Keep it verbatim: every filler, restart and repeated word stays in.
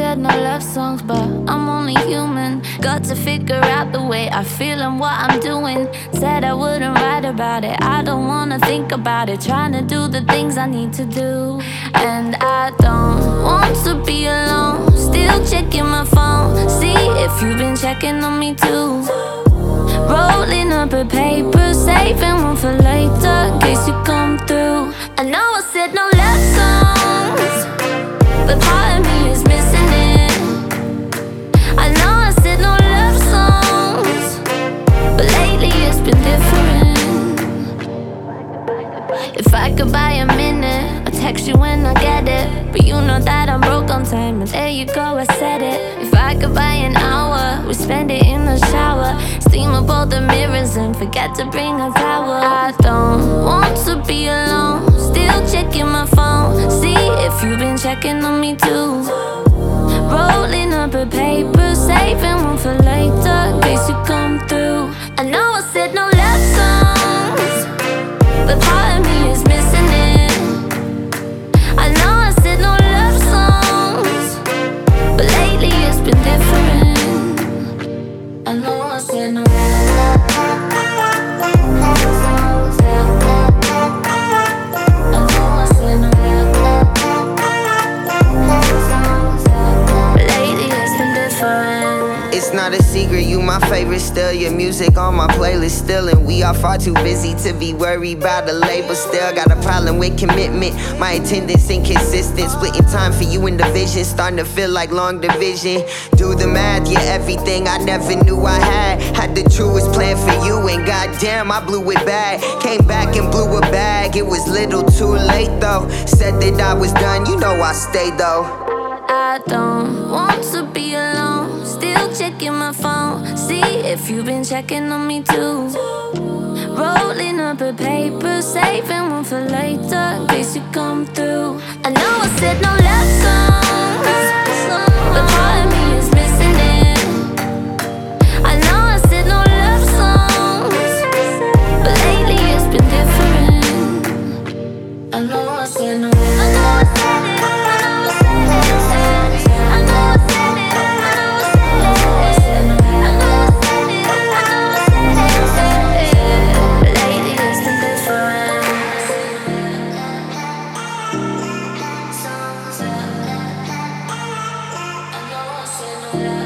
said no love songs, but I'm only human. Got to figure out the way I feel and what I'm doing. Said I wouldn't write about it, I don't wanna think about it. Trying to do the things I need to do, and I don't want to be alone. Still checking my phone, see if you've been checking on me too. Rolling up a paper, saving one for later, in case you come through. I know I said no love songs, but part of me is missing it. I know I said no love songs, but lately it's been different. If I could buy a minute, I'll text you when I get it. But you know that I'm broke on time, and there you go, I said it. If I could buy an hour, we spend it in the shower. Steam up all the mirrors and forget to bring a towel. I don't want to be alone, still checking my phone, see if you've been checking on me too. Rolling up a paper, saving one for later, in case you come through. I know I said no love songs, but part of me is missing it. I know I said no love songs, but lately it's been different. I know I said no love songs. It's not a secret, you my favorite still. Your music on my playlist still. And we are far too busy to be worried about the label still. Got a problem with commitment, my attendance inconsistent. Splitting time for you in division, starting to feel like long division. Do the math, you're everything I never knew I had. Had the truest plan for you, and goddamn I blew it bad. Came back and blew a bag, it was little too late though. Said that I was done, you know I stayed though. I don't want to be alone, still checking my phone, see if you've been checking on me too. Rolling up a paper, saving one for later, in case you come through. I know I said no love songs, but part of me is missing it. I know I said no love songs, but lately it's been different. I know I said no love songs. Yeah.